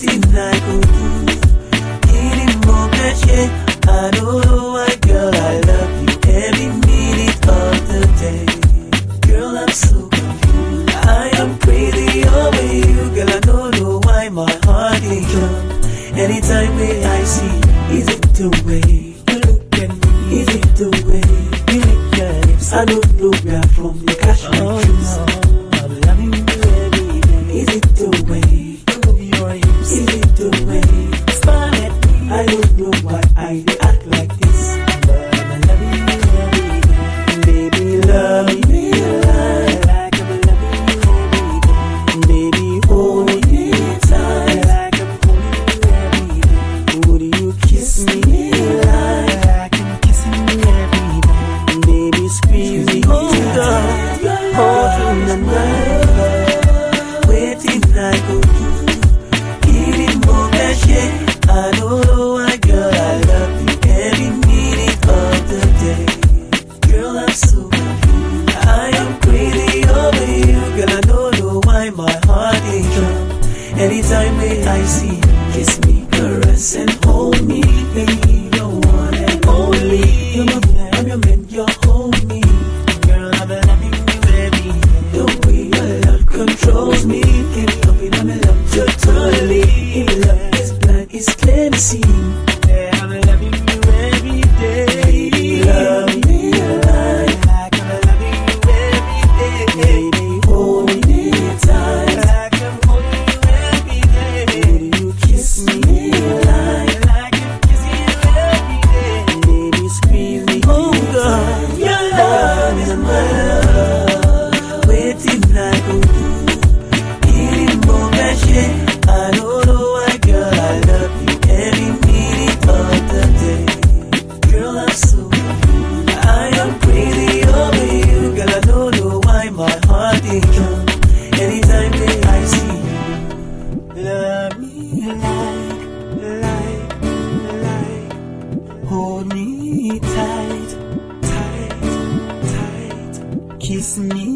waiting I go do. Eating more cash, I don't know why, girl, I love you every minute of the day. Girl, I'm so confused. I am crazy over you, girl, I don't know why my heart is jump. Anytime when I see, is it the way you look at me? Is it the way you lick your lips? I don't know where from the cash my shoes. I'm loving you every day. Is it the way you move your hips? Is it the way you smile at me? I don't know why I act like this, but I'm loving you every day. Baby, love me like I'm loving you every day. Baby, hold me tight like I'm holding you every day. Would you kiss me like I'm kissing you every day? Baby, squeeze me tight, hold through the night. Waiting I go do, eating more cash, I don't know why, girl, I love you every minute of the day. Girl, I'm so confused. I am crazy over you, girl, I don't know why my heart is jump. Anytime when I see you, kiss me, caress and hold me, baby, you're one and only. You're my man, I'm your man, you hold me. Girl, I'm loving you every day. The way your love controls me, can't help it, I'm in love totally. If love is blind, it's clear to see. Yeah, I'm loving you every day. Baby, love me like I'm loving you every day. Baby, hold me tight like I'm holding you every day. Would you kiss me like I'm kissing you every day? Baby, squeeze me tight. Your love is my love. Waiting I go do, eating more cash, I don't know why, girl, I love you every minute of the day. Girl, I'm so confused. I am crazy over you, girl, I don't know why my heart is jump. Anytime that I see you, love me like, hold me tight, kiss me